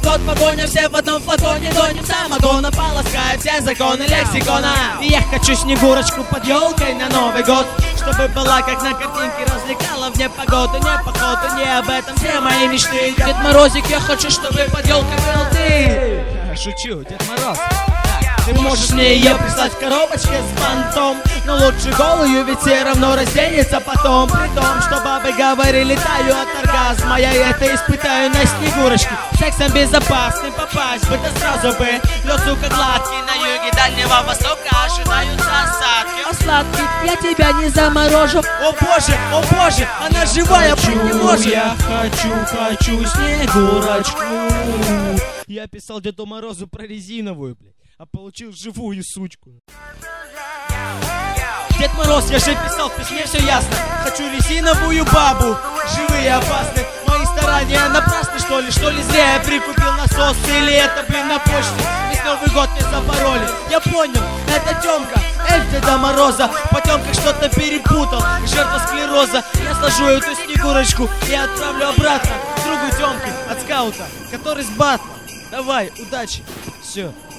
год погоня, все в одном флаконе гоним самогона, полоская все законы лексикона. И я хочу Снегурочку под елкой на Новый год, чтобы была как на картинке, развлекала в непогоду. Не походу, не об этом все мои мечты. Дед Морозик, я хочу, чтобы под елкой был ты. Шучу, Дед Мороз. Ты можешь мне ее прислать в коробочке с бантом, но лучше голую, ведь все равно разденется потом. При том, что бабы говорили, таю от оргазма, я это испытаю на Снегурочке. Сексом безопасным попасть бы, да сразу бы. Лед, сука, гладкий, на юге Дальнего Востока ожидаются осадки. О, сладкий, я тебя не заморожу. О боже, она живая, быть не может. Я хочу Снегурочку. Я писал Деду Морозу про резиновую, блядь, а получил живую сучку. Дед Мороз, я же писал в письме, все ясно. Хочу резиновую бабу, живые опасны. Мои старания напрасны, что ли зря я прикупил насос. Или это, блин, на почте весь Новый год мне запороли. Я понял, это Тёмка, эльф Деда Мороза. По Тёмках что-то перепутал, жертва склероза. Я сложу эту Снегурочку и отправлю обратно другу Тёмке от скаута, который с батла. Давай, удачи, все.